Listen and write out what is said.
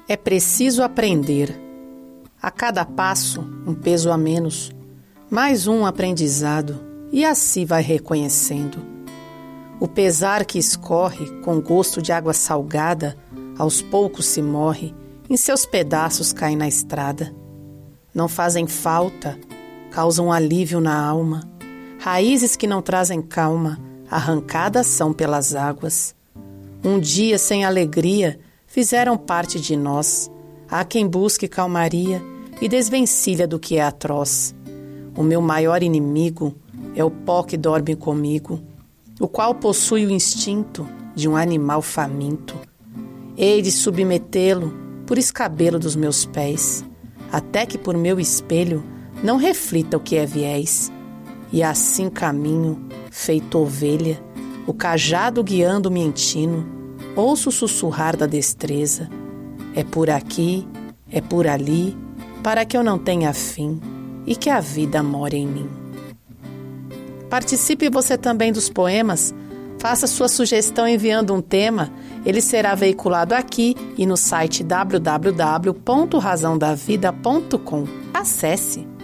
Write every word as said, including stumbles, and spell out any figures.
É preciso aprender. A cada passo, um peso a menos, mais um aprendizado, e assim vai reconhecendo. O pesar que escorre com gosto de água salgada, aos poucos se morre, em seus pedaços cai na estrada. Não fazem falta, causam alívio na alma, raízes que não trazem calma, arrancadas são pelas águas. Um dia sem alegria fizeram parte de nós. Há quem busque calmaria e desvencilha do que é atroz. O meu maior inimigo é o pó que dorme comigo, o qual possui o instinto de um animal faminto. Hei de submetê-lo por escabelo dos meus pés, até que por meu espelho não reflita o que é viés. E assim caminho, feito ovelha, o cajado guiando-me em tino, ouço sussurrar da destreza. É por aqui, é por ali, para que eu não tenha fim e que a vida more em mim. Participe você também dos poemas. Faça sua sugestão enviando um tema. Ele será veiculado aqui e no site w w w ponto razão da vida ponto com. Acesse!